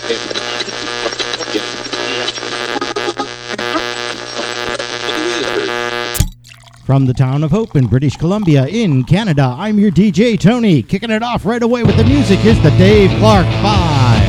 From the town of Hope in British Columbia in Canada, I'm your DJ Tony. Kicking it off right away with the music. Here's the Dave Clark 5.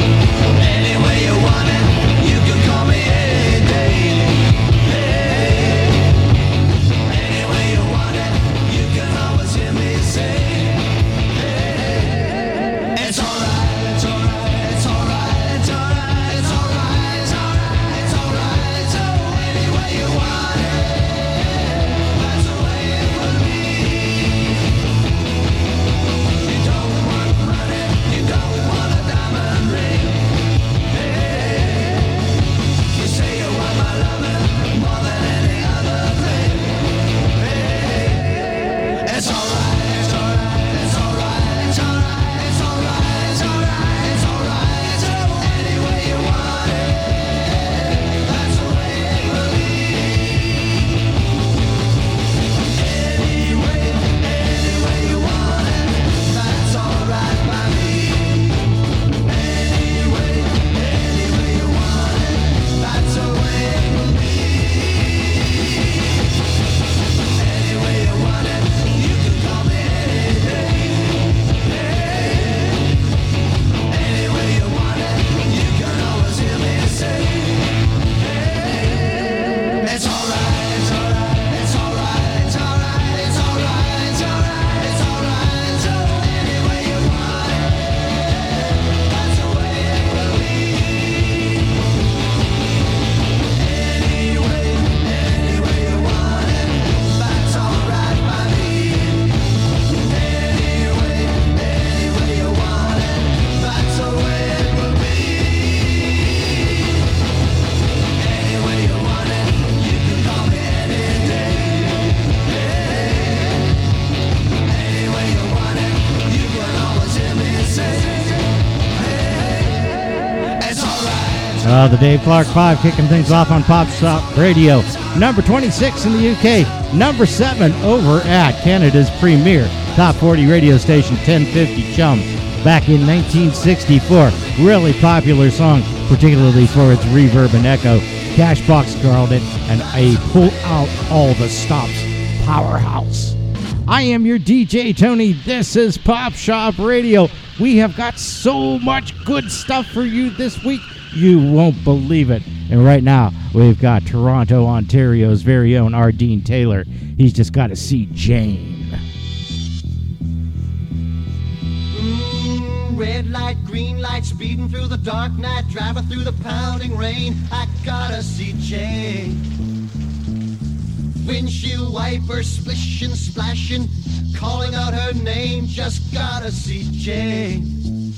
The Dave Clark 5 kicking things off on Pop Shop Radio. Number 26 in the UK. Number 7 over at Canada's premier top 40 radio station, 1050 Chum. Back in 1964. Really popular song, particularly for its reverb and echo. Cashbox called it, and a pull out all the stops powerhouse. I am your DJ Tony. This is Pop Shop Radio. We have got so much good stuff for you this week. You won't believe it. And right now, we've got Toronto, Ontario's very own Ardeen Taylor. He's just got to see Jane. Red light, green light, speeding through the dark night, driving through the pounding rain. I gotta see Jane. Windshield wipers splishing, splashing, calling out her name. Just gotta see Jane.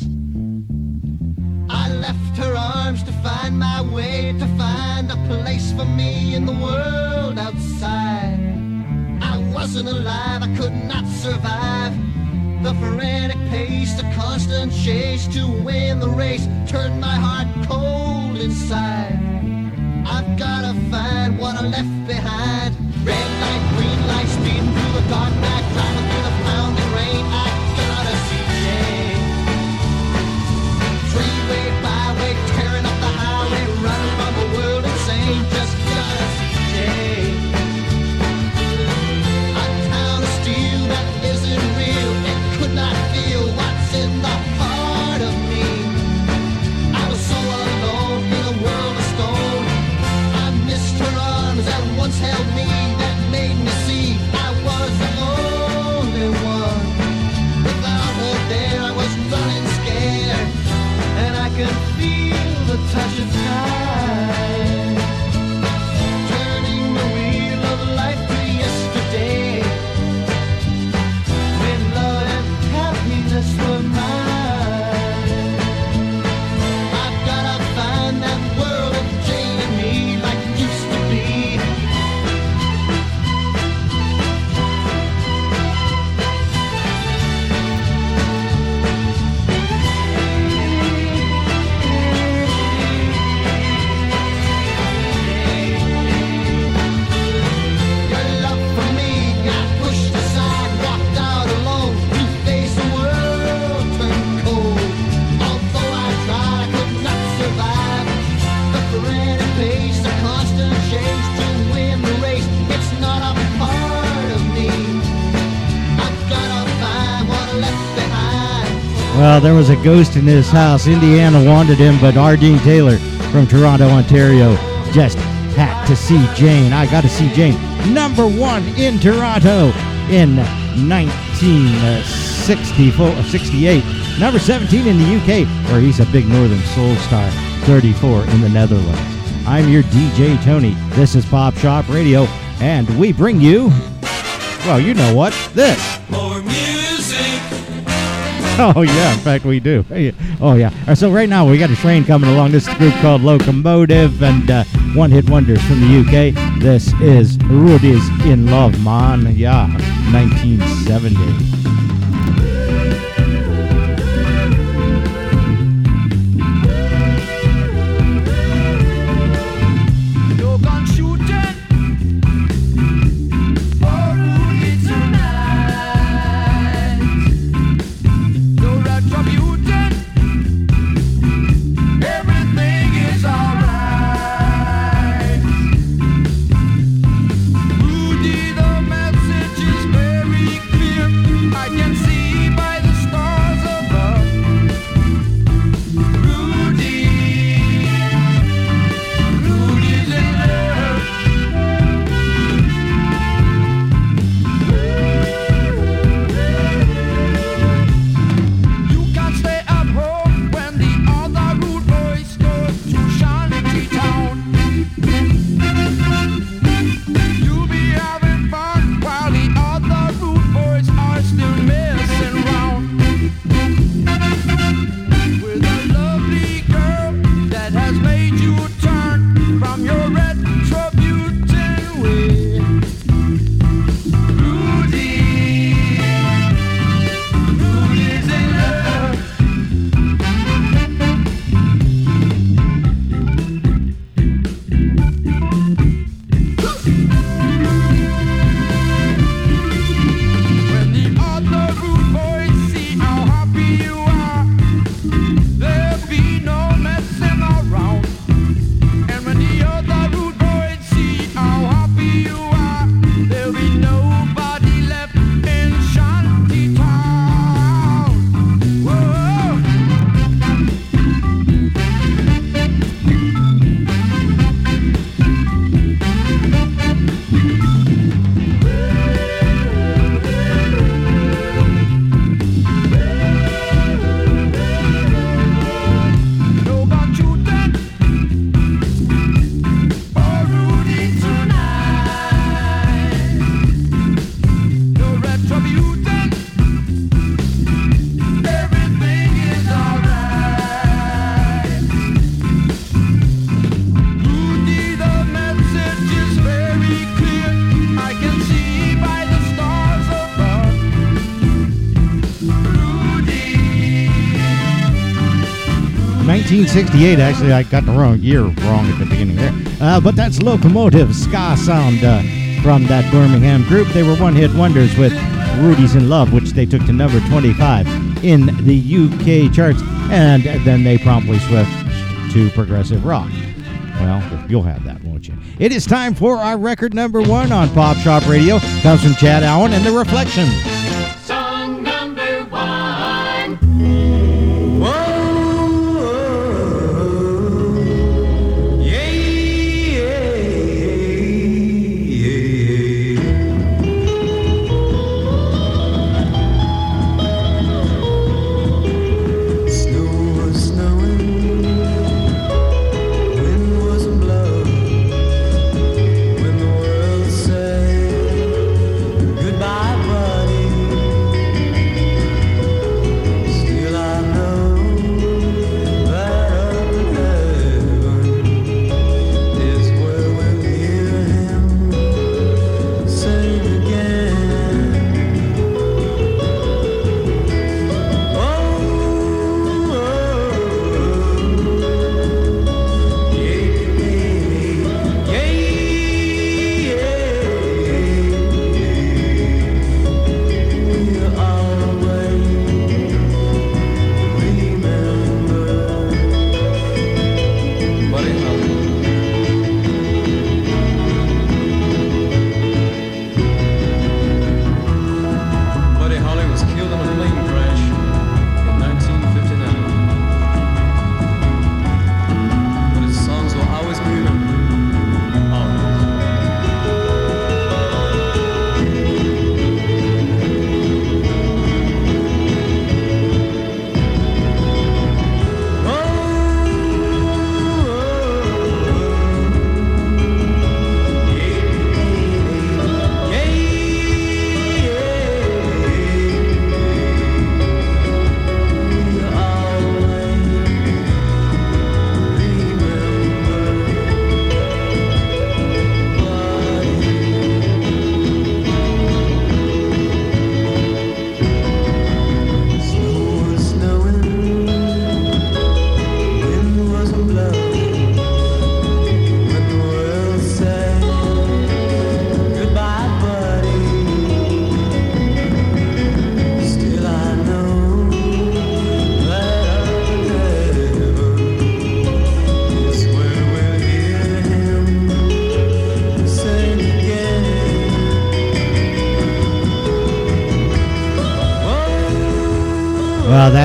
I left her arms to find my way, to find a place for me in the world outside. I wasn't alive, I could not survive the frantic pace, the constant chase to win the race turned my heart cold inside. I've gotta find what I left behind. Red light, green light, speeding through the dark night, driving through the pounding rain. I gotta see Jane. Freeway, byway, tearing up the highway, running from the world insane. Just gotta see Jane. A town of steel that isn't real. It could not feel what's in the heart of me. I was so alone in a world of stone. I missed her arms that once held me, that made me see I was the only one. Without her there I was running scared, and I could feel the touch of time, turning the wheel of life to yesterday, when love and happiness were mine. I've gotta find that world of Jane and me like it used to be. Well, there was a ghost in his house. Indiana wanted him, but R. Dean Taylor from Toronto, Ontario, just had to see Jane. I got to see Jane. Number 1 in Toronto in 1968. Number 17 in the UK, where he's a big Northern Soul star. 34 in the Netherlands. I'm your DJ Tony. This is Pop Shop Radio, and we bring you, well, you know what? This. More music. Oh, yeah. In fact, we do. Oh, yeah. So right now, we got a train coming along. This is a group called Locomotive and one-hit wonders from the UK. This is Rudy's in Love, man. Yeah, 1970. '68, actually, I got the wrong year wrong at the beginning there. But that's Locomotive ska sound from that Birmingham group. They were one-hit wonders with Rudy's in Love, which they took to number 25 in the UK charts, and then they promptly switched to progressive rock. Well, you'll have that, won't you? It is time for our record number 1 on Pop Shop Radio. Comes from Chad Allen and The Reflections. Song number 1. Goodbye, buddy.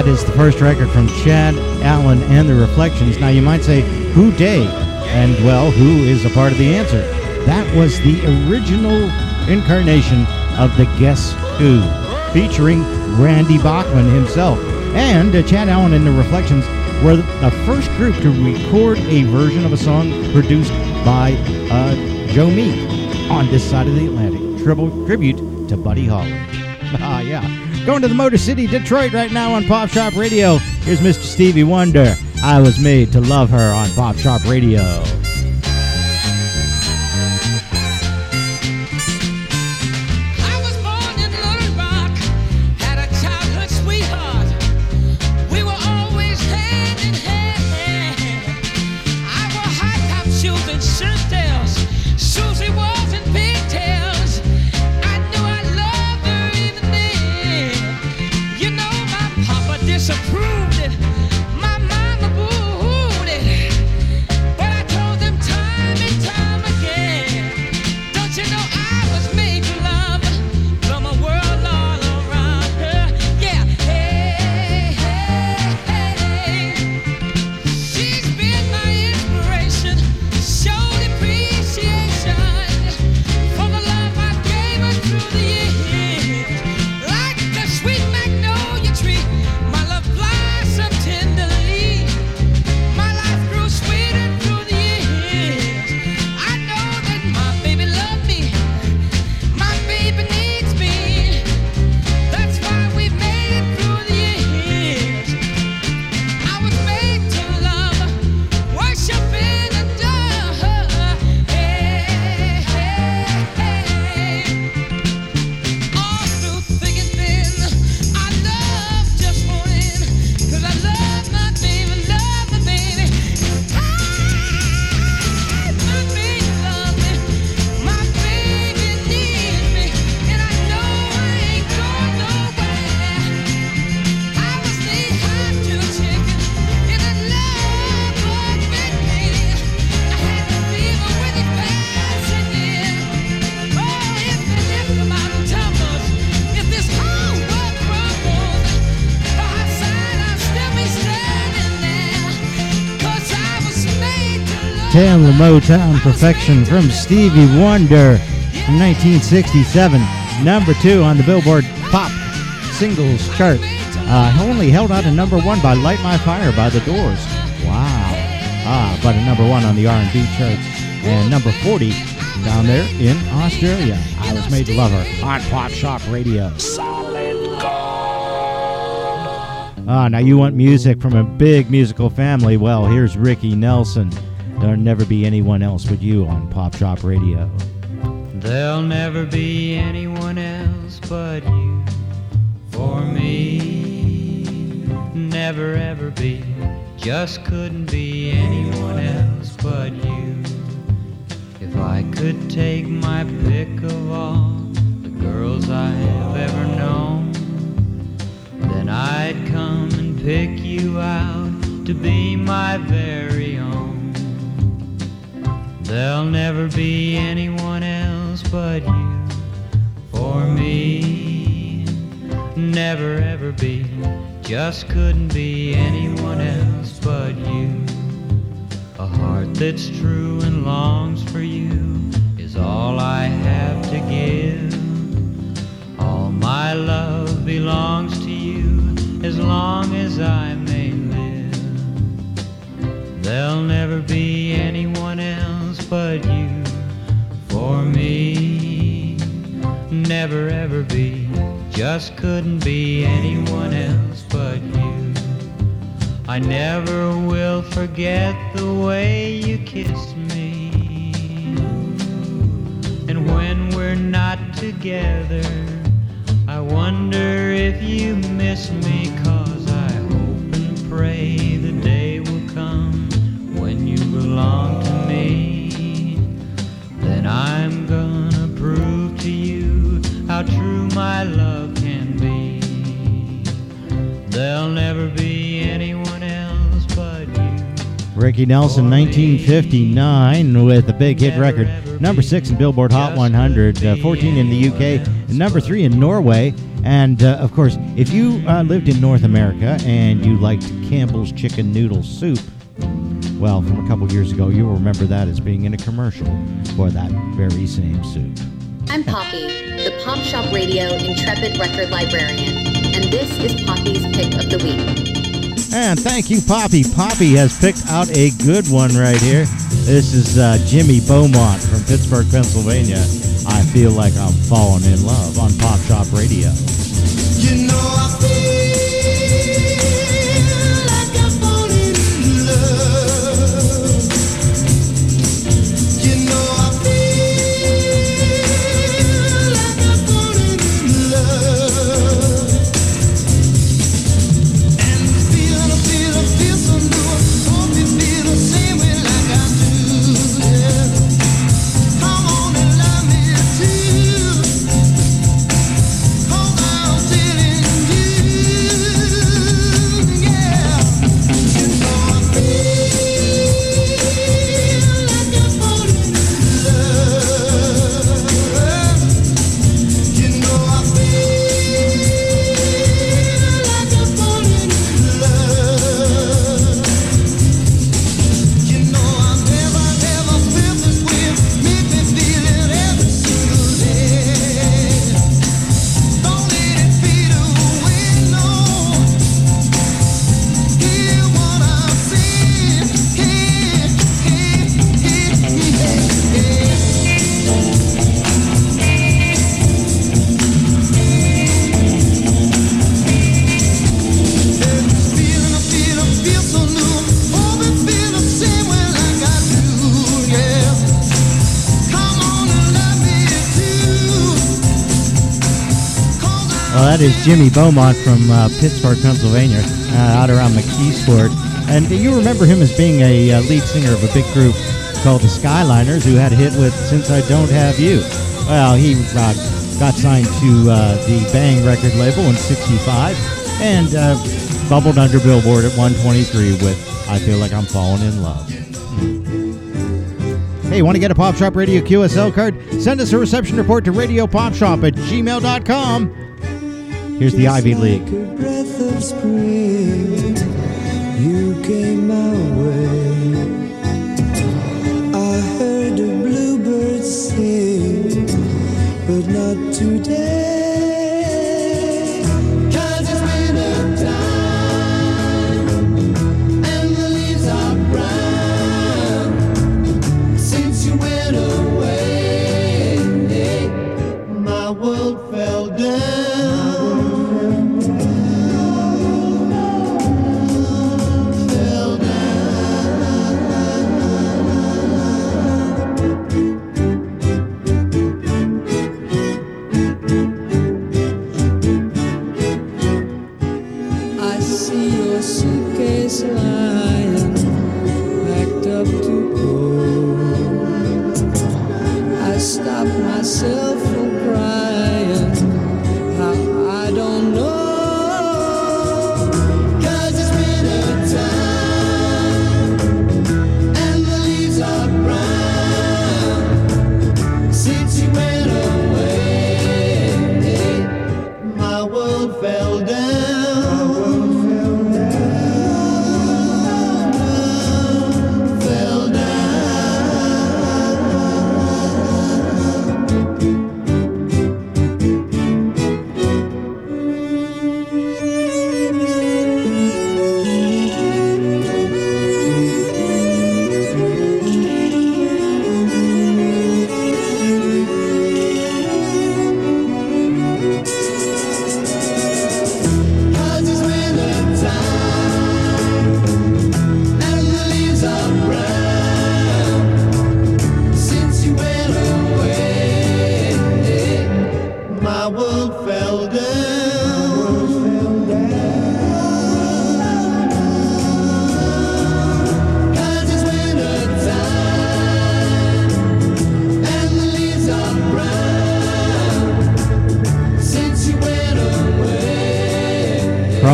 That is the first record from Chad Allen and the Reflections. Now you might say, who day? And well, who is a part of the answer? That was the original incarnation of the Guess Who, featuring Randy Bachman himself. And Chad Allen and the Reflections were the first group to record a version of a song produced by Joe Meek on this side of the Atlantic. Tribute to Buddy Holly. Yeah. Going to the Motor City, Detroit right now on Pop Shop Radio. Here's Mr. Stevie Wonder. I Was Made to Love Her on Pop Shop Radio. Disapproved it. My mama booed it. But I told them time and time again. Don't you know I was made to love from a world all around her? Yeah, hey, hey, hey. She's been my inspiration. Showed appreciation for the love I gave her through the years. Like a sweet magnolia tree. Tamla Motown Perfection from Stevie Wonder from 1967. Number 2 on the Billboard Pop Singles chart. Only held out to number 1 by Light My Fire by The Doors. Wow. But a number 1 on the R&B charts. And number 40 down there in Australia. I Was Made to Love Her on Pop Shop Radio. Now you want music from a big musical family? Well, here's Ricky Nelson. There'll never be anyone else but you on Pop Shop Radio. There'll never be anyone else but you for me. Never ever be, just couldn't be anyone else but you. If I could take my pick of all the girls I have ever known, then I'd come and pick you out to be my very own. There'll never be anyone else but you for me. Never ever be, just couldn't be anyone else but you. A heart that's true and longs for you is all I have to give. All my love belongs to you as long as I may live. There'll never be anyone else but you for me. Never ever be, just couldn't be anyone else but you. I never will forget the way you kissed me. And when we're not together, I wonder if you miss me, 'cause I hope and pray the day will come when you belong to me. Then I'm gonna prove to you how true my love can be. There'll never be anyone else but you Ricky Nelson, 1959, with a big hit record. Number 6 in Billboard Hot 100, 14 in the UK, and number 3 in Norway. And, of course, if you lived in North America and you liked Campbell's Chicken Noodle Soup, well, from a couple years ago, you'll remember that as being in a commercial for that very same soup. I'm Poppy, the Pop Shop Radio Intrepid Record Librarian, and this is Poppy's Pick of the Week. And thank you, Poppy. Poppy has picked out a good one right here. This is Jimmy Beaumont from Pittsburgh, Pennsylvania. I Feel Like I'm Falling in Love on Pop Shop Radio. You know I feel like I'm falling in love. You know I feel like I'm falling in love. And this feeling, I feel so new. Hope you feel the same way like I do. Yeah. Come on and love me too. Hold on till That is Jimmy Beaumont from Pittsburgh, Pennsylvania, out around McKeesport. And you remember him as being a lead singer of a big group called the Skyliners, who had a hit with Since I Don't Have You. Well, he got signed to the Bang record label in '65 and bubbled under Billboard at 123 with I Feel Like I'm Falling in Love. Hey, want to get a Pop Shop Radio QSL card? Send us a reception report to radiopopshop@gmail.com. Here's the Ivy League. Like a breath of spring, you came my way. I heard a bluebird sing, but not today. 'Cause it's winter time, and the leaves are brown. Since you went away, my world fell down.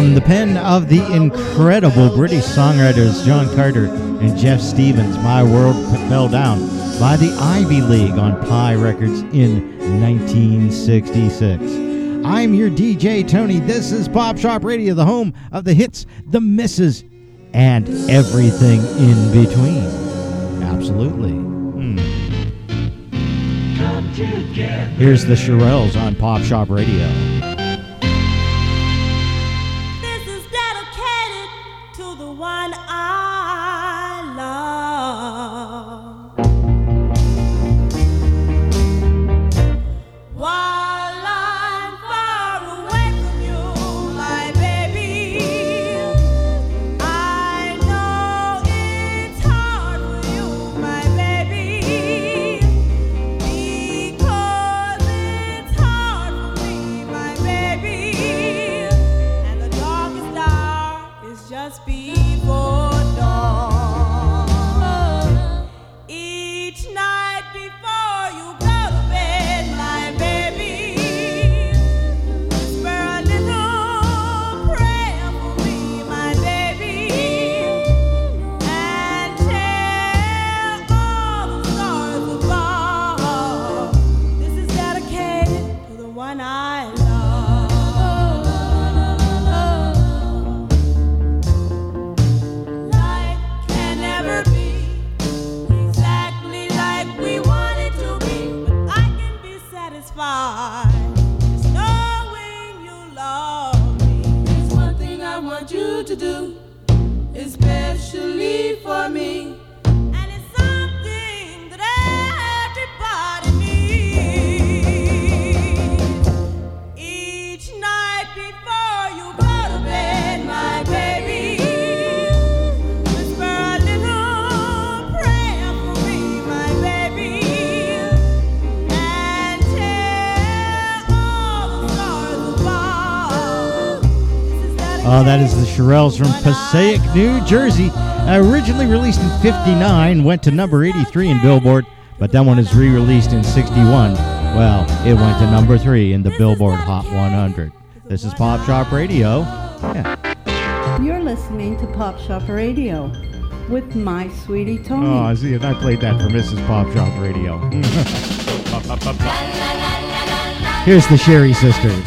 From the pen of the incredible British songwriters John Carter and Jeff Stevens, My World Fell Down by the Ivy League on Pi Records in 1966. I'm your DJ, Tony. This is Pop Shop Radio, the home of the hits, the misses, and everything in between. Absolutely. Here's the Shirelles on Pop Shop Radio. This is dedicated to the one I love. While I'm far away from you, my baby, I know it's hard for you, my baby, because it's hard for me, my baby, and the darkest hour is just before dawn. Each night before you go to bed, my baby, whisper a little prayer for me, my baby, and tell all the stars above. This is dedicated to the one I love. Life can never be exactly like we want it to be, but I can be satisfied just knowing you love me. There's one thing I want you to do, especially for me, and it's something that everybody needs. Each night before you go to bed, my baby, whisper a little prayer for me, my baby, and tell all the stars above. Oh, that is the Shirelles from Passaic, New Jersey. Originally released in 59, went to number 83 in Billboard, but that one is re-released in 61. Well, it went to number 3 in the Billboard Hot 100. This is Pop Shop Radio. Yeah. You're listening to Pop Shop Radio with my sweetie Tony. Oh, I see it. I played that for Mrs. Pop Shop Radio. Here's the Sherry Sisters.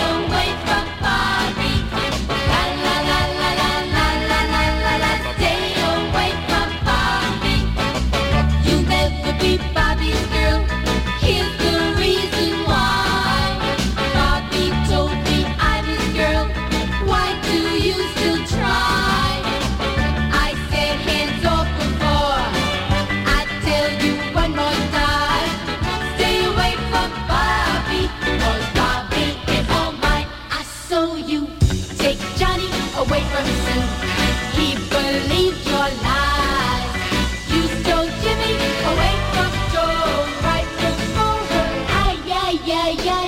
You'll never be Bobby's girl. Here's the reason why. Bobby told me I'm his girl. Why do you still try? I said hands off before. I tell you one more time. Stay away from Bobby, 'cause Bobby is all mine. I saw you take Johnny away from Sue. He believed your lies. You stole Jimmy away from Joe right before her. Ay, ay, ay, ay.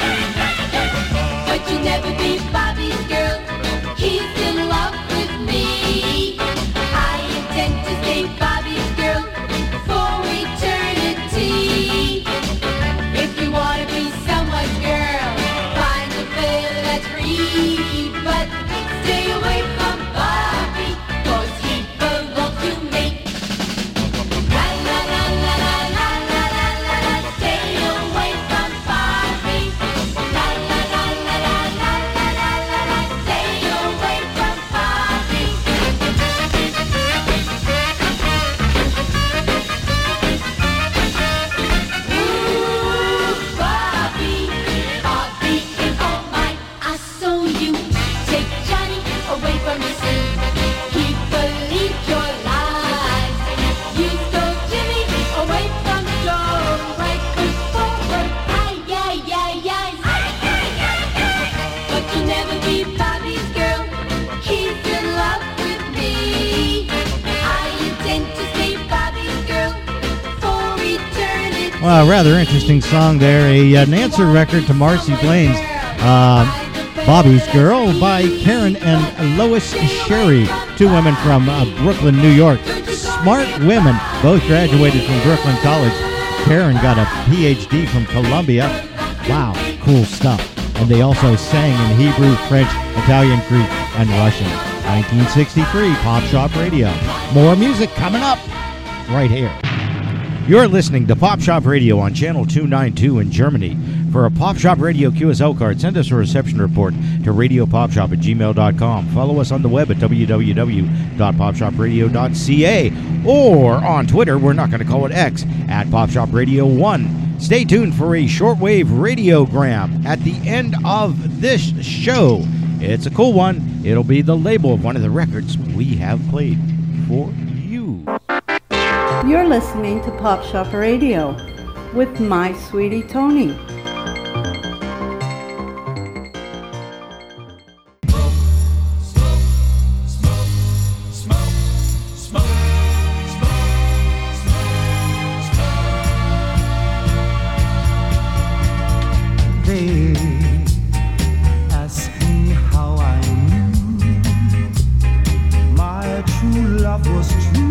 But you'll never be Bobby's girl. He's in love with me. I intend to stay Bobby's girl for eternity. If you want to be someone's girl, find a fella that's free. But stay away from Bobby, 'cause he belongs to me. La la la la la la la la la la. Stay away from Bobby. La la la la la la la la la la. Stay away from Bobby. Ooh, Bobby, Bobby is all mine. I saw you take Johnny away from the sea. He believed your lies. You stole Jimmy away from Joe right before her. Ay, ay, ay, ay. But you'll never be Bobby's girl. He's in love with me. I intend to stay Bobby's girl for eternity. Well, rather interesting song there. An answer record to Marcy Blaine's Bobby's Girl by Karen and Lois Sherry, two women from Brooklyn, New York. Smart women, both graduated from Brooklyn College. Karen got a PhD from Columbia. Wow, cool stuff. and they also sang in Hebrew, French, Italian, Greek, and Russian. 1963, Pop Shop Radio. More music coming up right here. You're listening to Pop Shop Radio on Channel 292 in Germany. For a Pop Shop Radio QSL card, send us a reception report to radiopopshop@gmail.com. Follow us on the web at www.popshopradio.ca or on Twitter, we're not going to call it X, at PopShopRadio1. Stay tuned for a shortwave radiogram at the end of this show. It's a cool one. It'll be the label of one of the records we have played for you. You're listening to Pop Shop Radio with my sweetie Tony. They ask me how I knew my true love was true.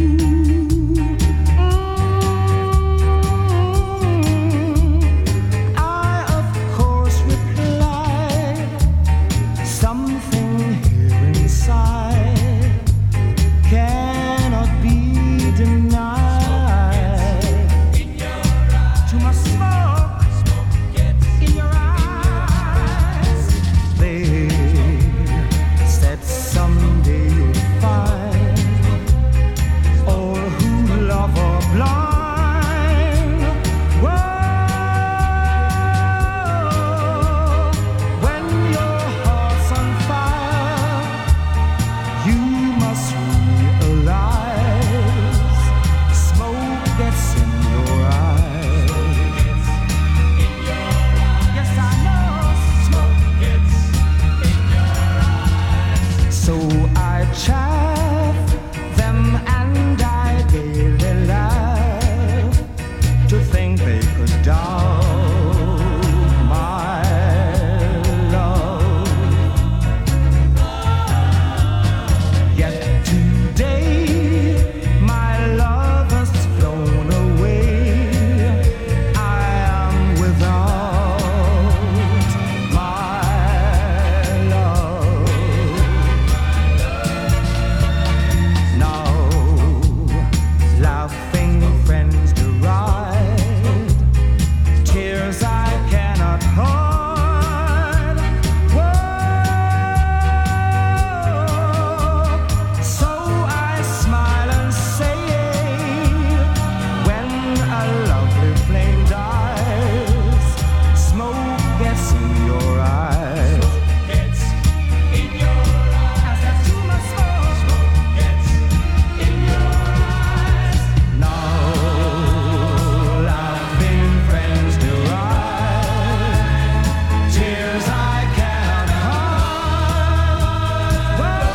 I of course replied, something here inside cannot be denied. Too much smoke in your eyes. They said someday you'll find all who love are blind. Whoa, when your heart's on fire, you must realize smoke gets in your eyes. Yes, I know smoke gets in your eyes. So I chaff them and I daily laugh to think they could doubt my love. Yet today my love has flown away. I am without my love. Now laughing friends deride, tears I cannot hide. Whoa, so I smile and say, when a lovely flame dies, smoke gets in your eyes. As there's too much smoke gets in your eyes. Now laughing friends deride, tears I cannot hide.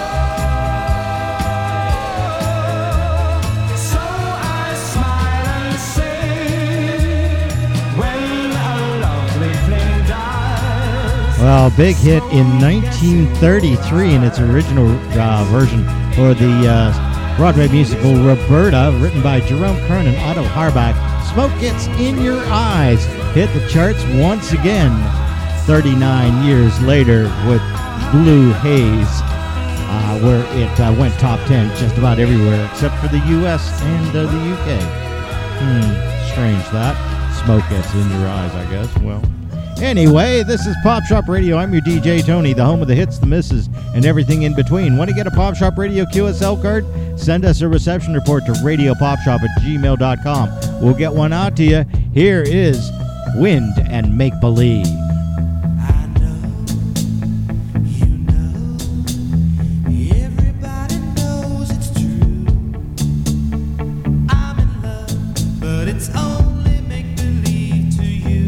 Whoa, so I smile and say, when a lovely flame dies. Well, big hit in 1933 in its original version for the Broadway musical Roberta, written by Jerome Kern and Otto Harbach. Smoke Gets in Your Eyes hit the charts once again 39 years later with Blue Haze, where it went top 10 just about everywhere except for the US and the UK. Strange that. Smoke Gets in Your Eyes, I guess. Well, anyway, this is Pop Shop Radio. I'm your DJ Tony, the home of the hits, the misses, and everything in between. Want to get a Pop Shop Radio QSL card? Send us a reception report to radiopopshop@gmail.com. We'll get one out to you. Here is Wind and Make Believe. I know, you know, everybody knows it's true. I'm in love, but it's only make-believe to you.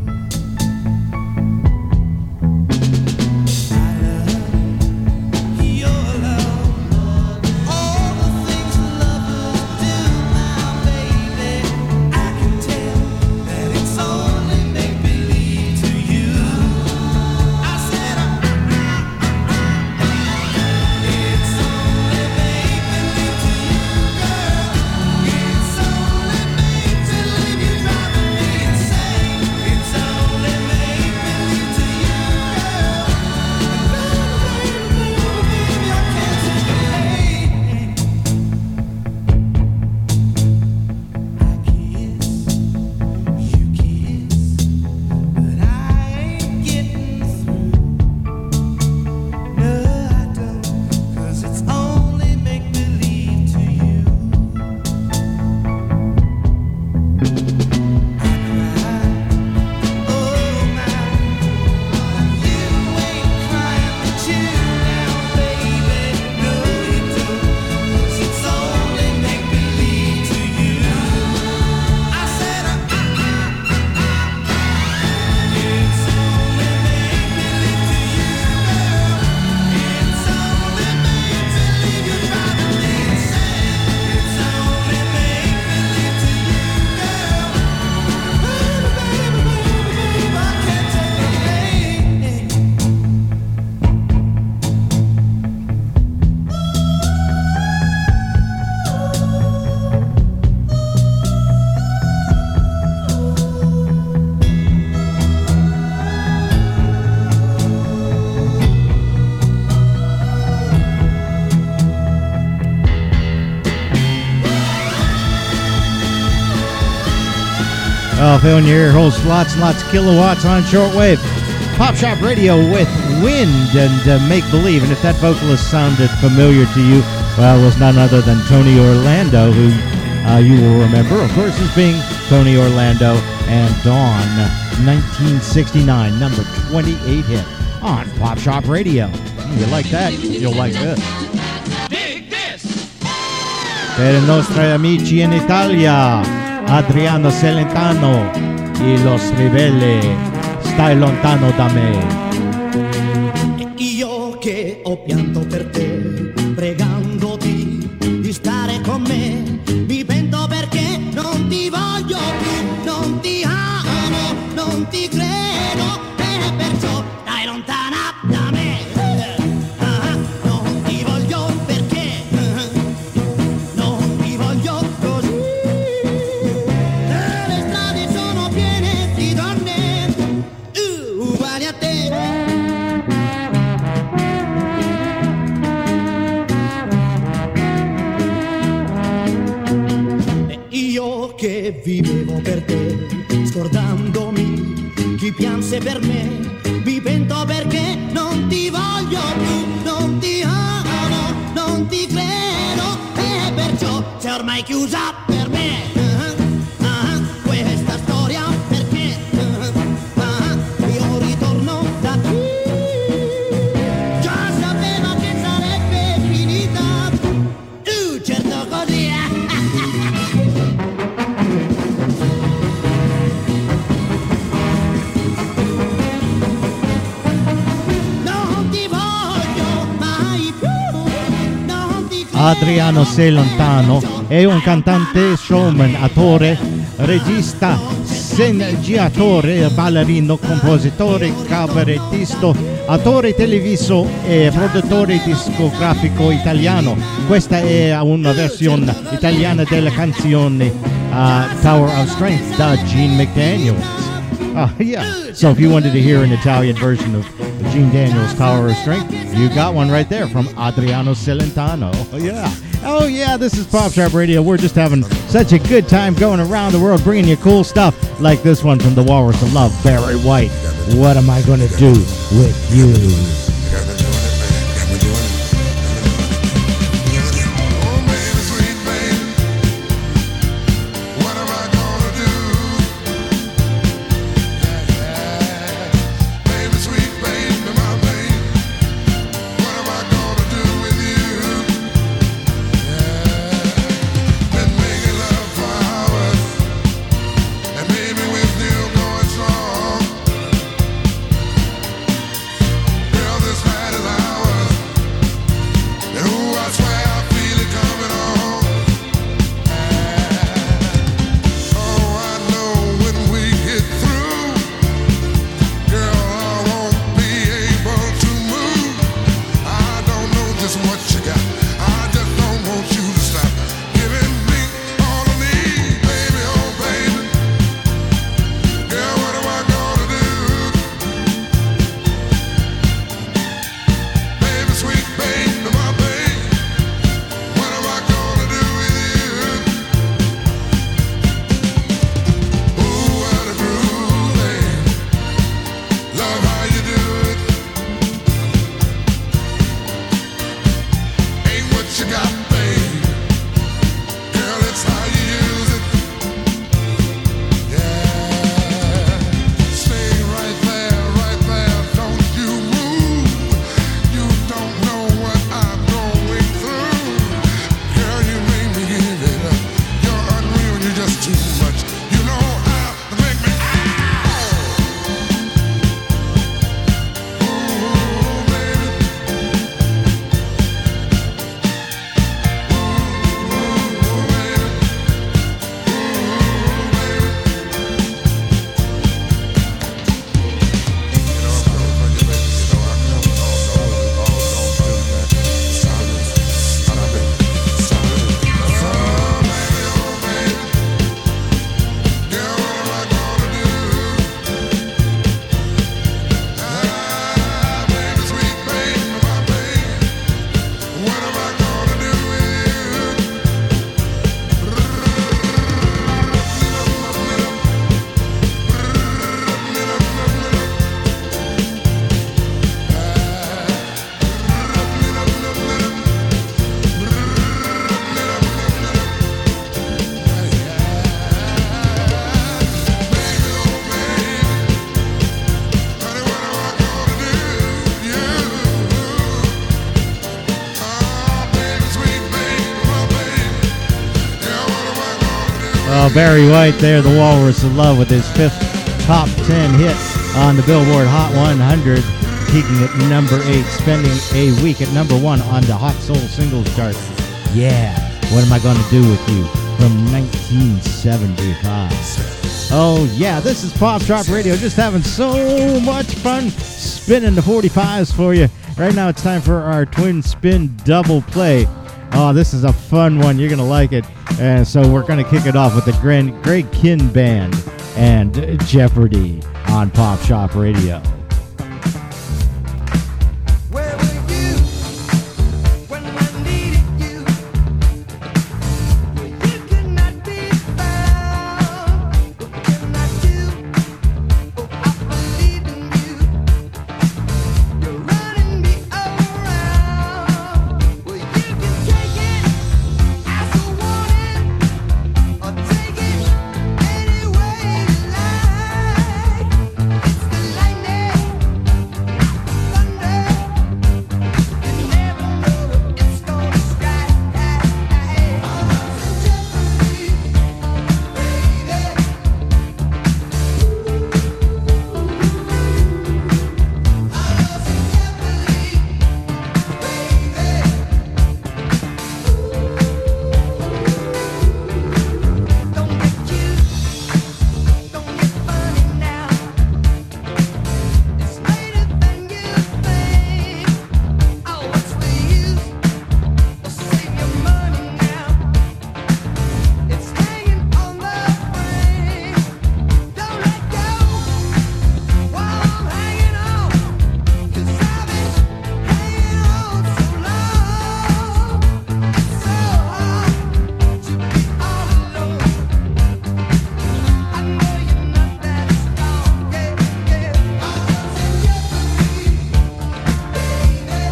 I love your love, all the things lovers do now, baby. I can tell that it's only make-believe to you. I said, it's only make-believe to you, girl. It's only make-believe to Oh, fill in your ear holes, lots and lots of kilowatts on shortwave. Pop Shop Radio with Wind and Make Believe. And if that vocalist sounded familiar to you, well, it was none other than Tony Orlando, who you will remember, of course, as being Tony Orlando and Dawn, 1969, number 28 hit on Pop Shop Radio. You like that? You'll like this. Dig this! Per i nostri amici in Italia, Adriano Celentano e Los Ribelli, Stai lontano da me. Io che ho pianto per te, pregandoti di stare con me, mi pento perché non ti voglio più, non ti amo, non ti credo, e perciò stai lontana da me. Non ti voglio perché non ti voglio così. Le strade sono piene di donne uguali a te. Io che vivevo per te, scordandomi chi pianse per me, mi pento perché non ti voglio più, non ti amo, non ti credo, e perciò sei ormai chiusa per me. Questa storia perché io ritorno da te. Già sapevo che sarebbe finita, certo così. Adriano Celentano è un cantante, showman, attore, regista, sceneggiatore, ballerino, compositore, cabarettista, attore televisivo e produttore discografico italiano. Questa è una versione italiana della canzone Tower of Strength da Gene McDaniels. Yeah. So if you wanted to hear an Italian version of Gene Daniels' Tower of Strength, you got one right there from Adriano Celentano. Yeah. Oh, yeah, this is Pop Shop Radio. We're just having such a good time going around the world, bringing you cool stuff like this one from the Walrus of Love, Barry White. What am I going to do with you? This Barry White there, the Walrus of Love, with his 5th top 10 hit on the Billboard Hot 100, peaking at number 8, spending a week at number 1 on the Hot Soul Singles chart. Yeah, What Am I Gonna Do With You from 1975. Oh yeah, this is Pop Shop Radio, just having so much fun spinning the 45s for you. Right now it's time for our Twin Spin Double Play. Oh, this is a fun one. You're going to like it. And so we're going to kick it off with the Greg Kihn Band and Jeopardy on Pop Shop Radio. Where were you when I needed you? You could not be found. What can I do? Oh, I believe in you. You're running me around. Well, you can take it as a warning, or take it any way you like. It's the lightning, thunder. You never know what it's gonna strike. Don't get cute, don't get funny now. It's later than you think. Oh, what's the use? Well, save your money now. It's hanging on the frame. Don't let go while I'm hanging on, 'cause I've been hanging on so long. It's so hard to be all alone. I know you're not that strong, yeah, yeah. I was in jeopardy, baby.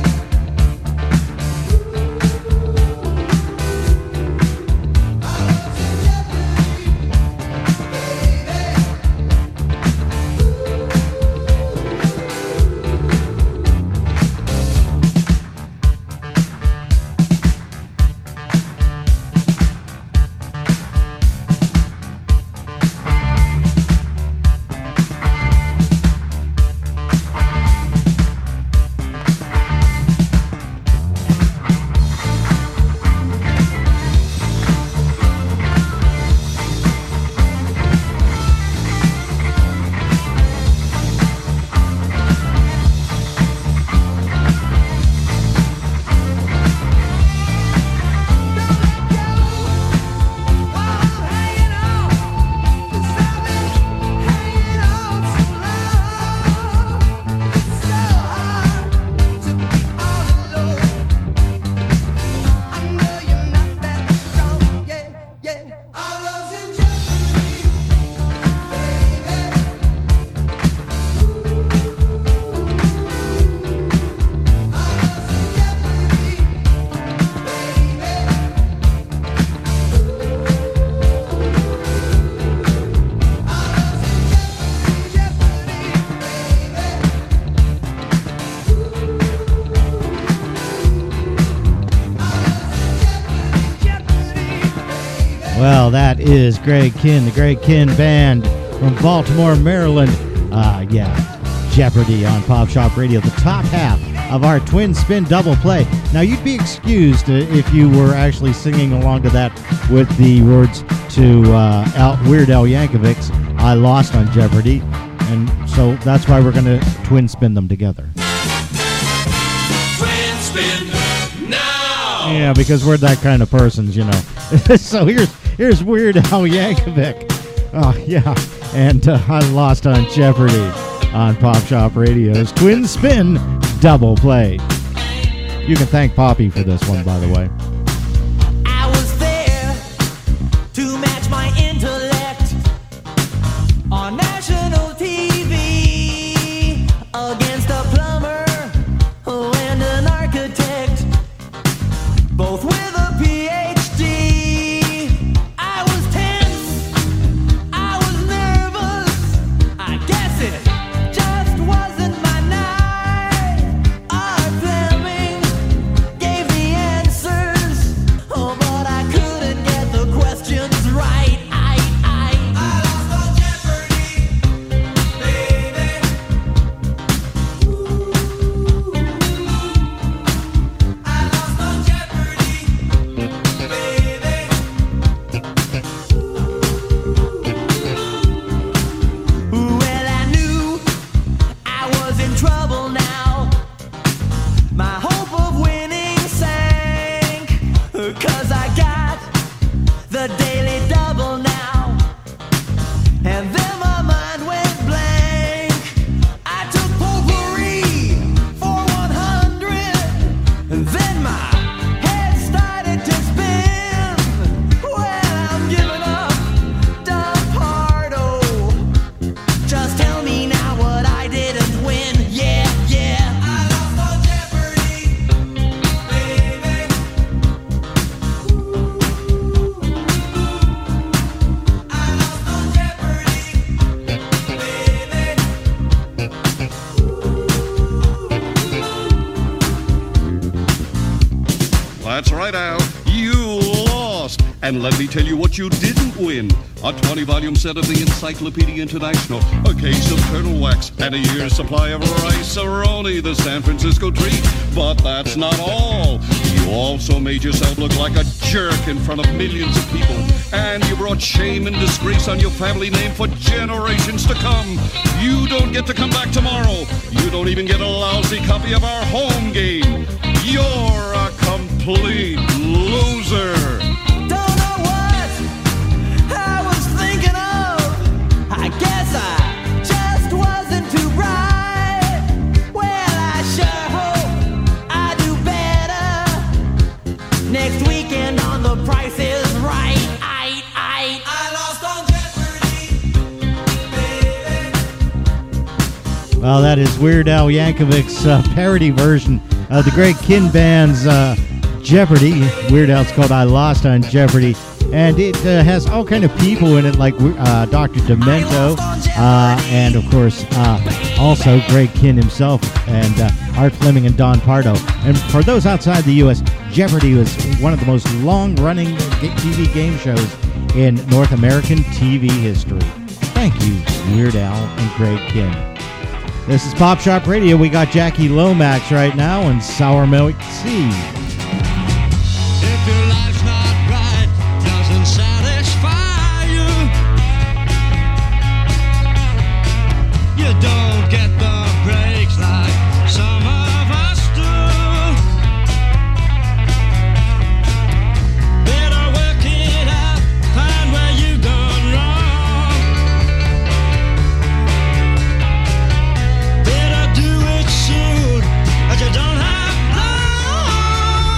Well, that is Greg Kihn, the Greg Kihn Band from Baltimore, Maryland. Jeopardy on Pop Shop Radio, the top half of our Twin Spin Double Play. Now, you'd be excused if you were actually singing along to that with the words to Weird Al Yankovic's I Lost on Jeopardy. And so that's why we're going to twin spin them together. Twin spin now. Yeah, because we're that kind of persons, you know. So here's Weird Al Yankovic. Oh, yeah. And I Lost on Jeopardy on Pop Shop Radio's Twin Spin Double Play. You can thank Poppy for this one, by the way. I was there to match my intellect on national TV against a plumber and an architect, both with a PhD. I was tense, I was nervous, I guess it just wasn't my night. Art Fleming gave the answers the daily double now. And then my mind went blank. I took potpourri for 100, and then my head started to spin. Well, I'm giving up, Don Pardo. Just tell me now what I didn't win. Yeah, yeah. I lost on Jeopardy, baby. I lost on Jeopardy, baby. That's right, Al. You lost. And let me tell you what you didn't win. A 20-volume set of the Encyclopedia International, a case of Colonel Wax, and a year's supply of Rice-A-Roni, the San Francisco treat. But that's not all. You also made yourself look like a jerk in front of millions of people. And you brought shame and disgrace on your family name for generations to come. You don't get to come back tomorrow. You don't even get a lousy copy of our home game. You're a complete loser. Don't know what I was thinking of. I guess I just wasn't too bright. Well, I sure hope I do better next weekend on The Price is Right. I lost on Jeopardy, baby. Well, that is Weird Al Yankovic's parody version of the Greg Kihn Band's Jeopardy. Weird Al's called I Lost on Jeopardy. And it has all kind of people in it, like Dr. Demento, and of course, also Greg Kihn himself, and Art Fleming and Don Pardo. And for those outside the U.S., Jeopardy was one of the most long-running TV game shows in North American TV history. Thank you, Weird Al and Greg Kihn. This is Pop Shop Radio. We got Jackie Lomax right now and Sour Milk Sea. If your life's not right, doesn't satisfy you, you don't get the breaks like some of us do. Better work it out, find where you gone wrong. Better do it soon, but you don't have long.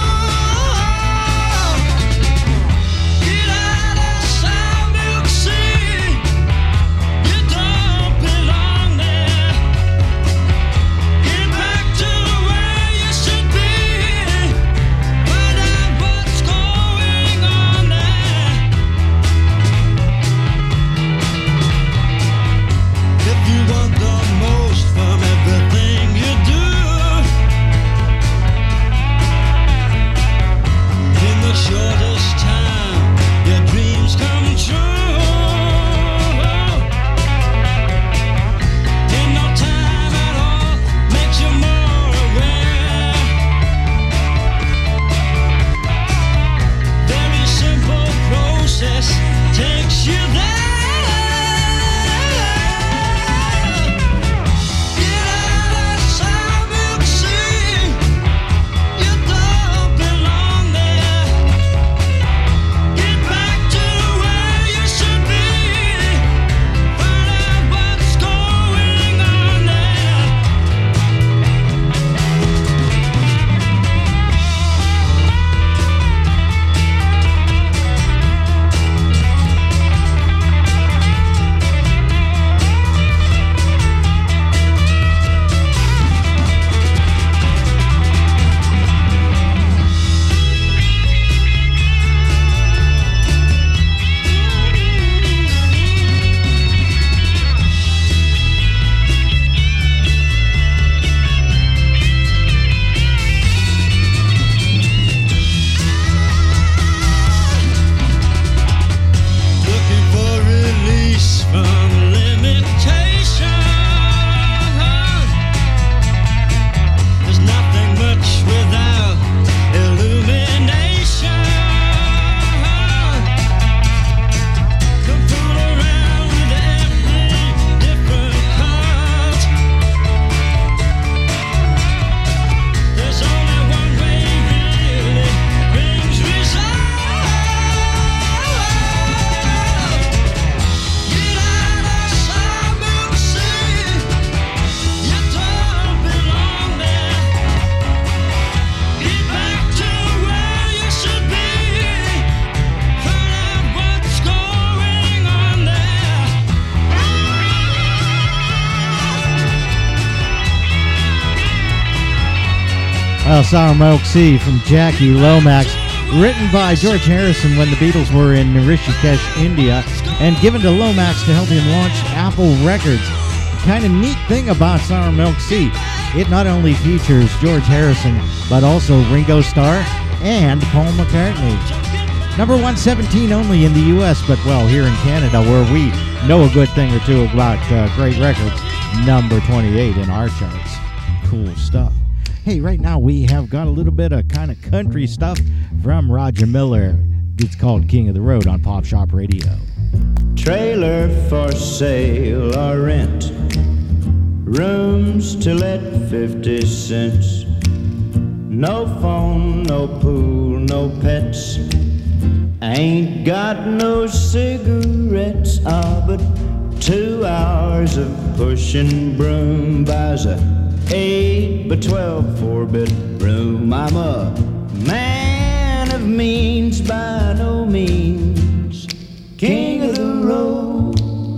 Sour Milk Sea from Jackie Lomax, written by George Harrison when the Beatles were in Rishikesh, India, and given to Lomax to help him launch Apple Records. Kind of neat thing about Sour Milk Sea, it not only features George Harrison, but also Ringo Starr and Paul McCartney. Number 117 only in the U.S., but, well, here in Canada, where we know a good thing or two about great records, number 28 in our charts. Cool stuff. Hey, right now we have got a little bit of kind of country stuff from Roger Miller. It's called King of the Road on Pop Shop Radio. Trailer for sale or rent, rooms to let 50 cents. No phone, no pool, no pets. Ain't got no cigarettes, but 2 hours of pushing broom buys a 8 by 12 4-bedroom. I'm a man of means by no means, king of the road.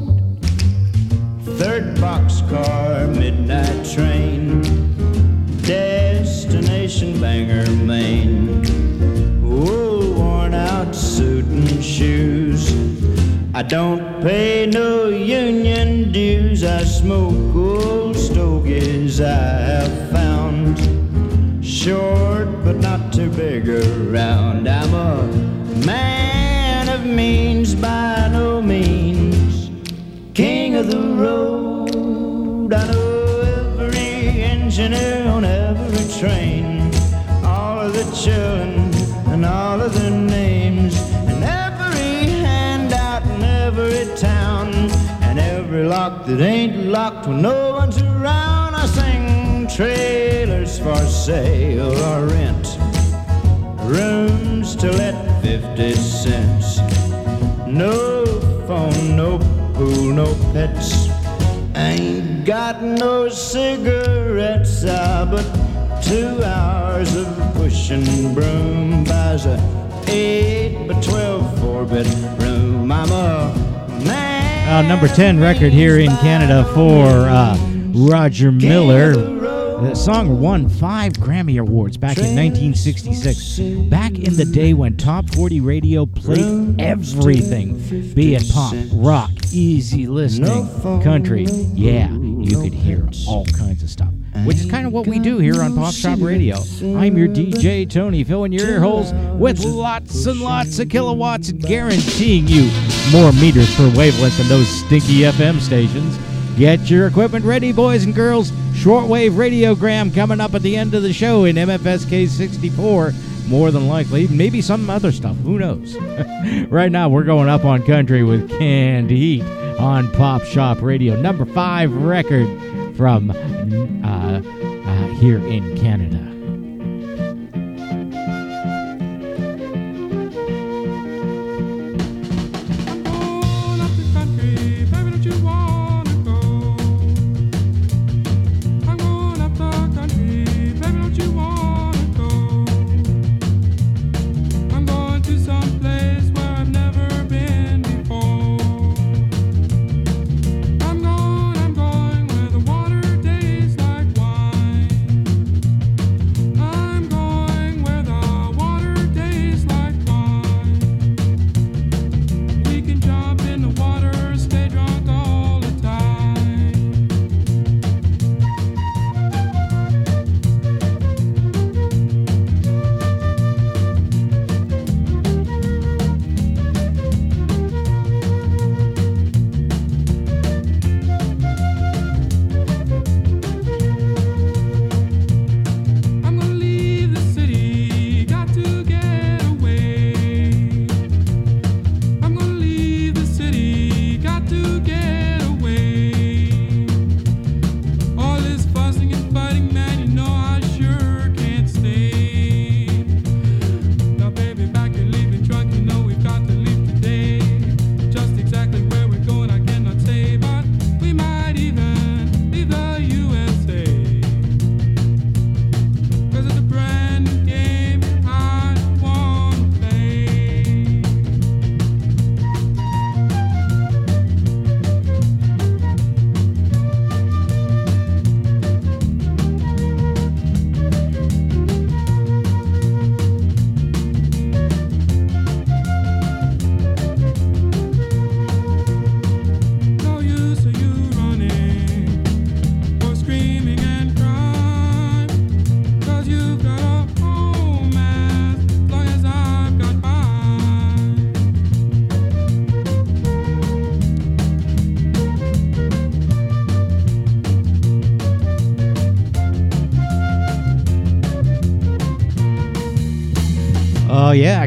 Third boxcar, midnight train, destination Bangor, Maine. Oh, worn out suit and shoes. I don't pay no union dues. I smoke old stogies I have found, short but not too big around. I'm a man of means by no means, king of the road. I know every engineer on every train, all of the children and all of their names, and every handout in every town, and every lock that ain't locked when no one's around. I sing trailers for sale or rent, rooms to let 50 cents. No phone, no pool, no pets. Ain't got no cigarettes, but 2 hours of pushing broom buys a 8 by 12 4-bedroom. I'm a man. Number 10 record here in Canada for Roger Miller. The song won 5 Grammy Awards back in 1966. Back in the day when Top 40 Radio played everything, be it pop, rock, easy listening, country. Yeah, you could hear all kinds of stuff, which is kind of what we do here on Pop Shop Radio. I'm your DJ, Tony, filling your ear holes with lots and lots of kilowatts and guaranteeing you more meters per wavelength than those stinky FM stations. Get your equipment ready, boys and girls. Shortwave radiogram coming up at the end of the show in MFSK 64. More than likely, maybe some other stuff. Who knows? Right now, we're going up on country with Canned Heat on Pop Shop Radio. Number 5 record from here in Canada.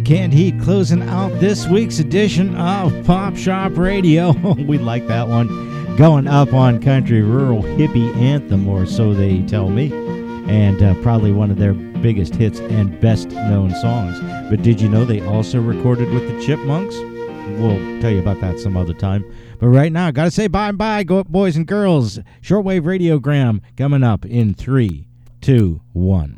Canned Heat closing out this week's edition of Pop Shop Radio. We like that one. Going up on country rural hippie anthem, or so they tell me. And probably one of their biggest hits and best known songs. But did you know they also recorded with the Chipmunks? We'll tell you about that some other time. But right now, gotta say bye-bye, go up, boys and girls. Shortwave Radiogram coming up in 3, 2, 1.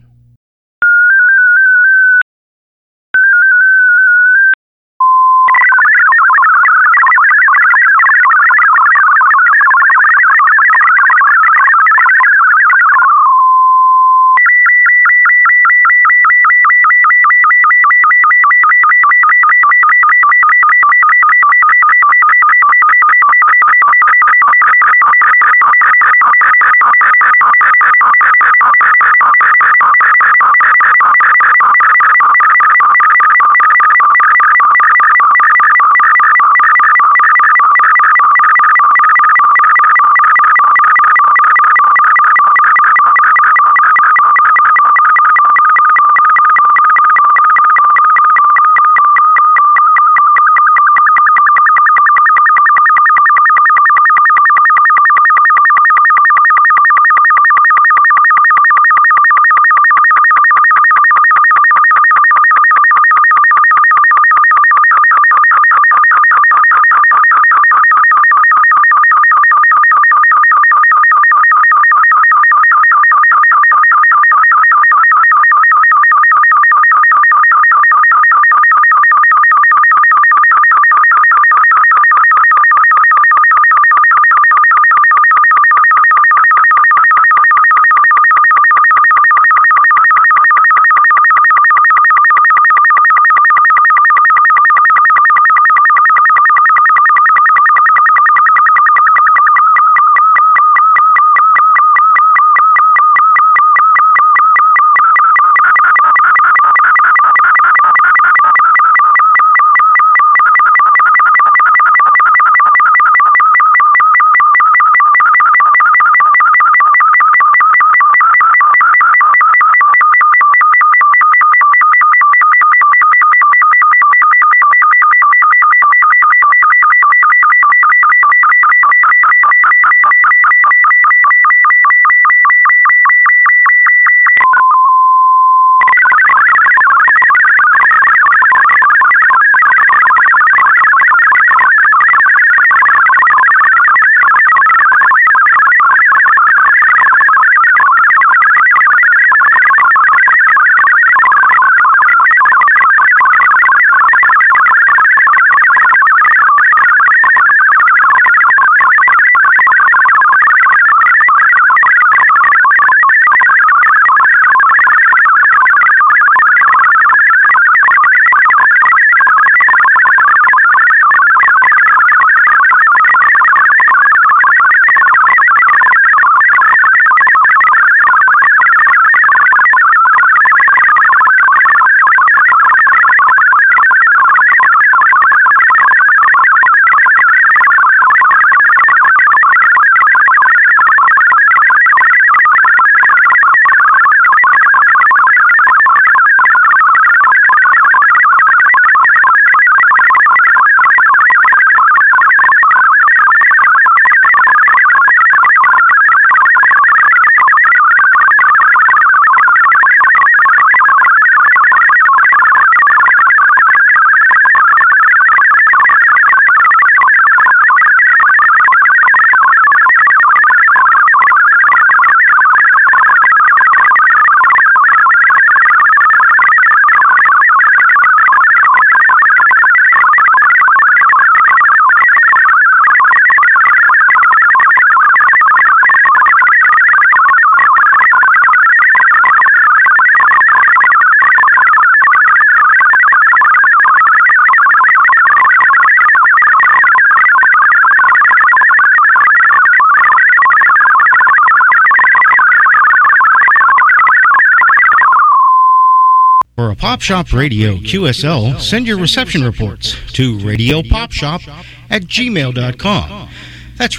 For a Pop Shop Radio QSL, send your reception reports to radiopopshop@gmail.com. That's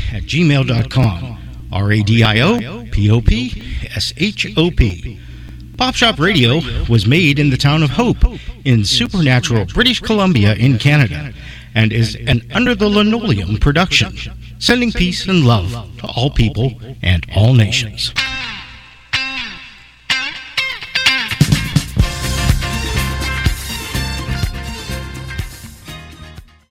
radiopopshop@gmail.com. RADIOPOPSHOP. Pop Shop Radio was made in the town of Hope in Supernatural, British Columbia in Canada, and is an Under the Linoleum production, sending peace and love to all people and all nations.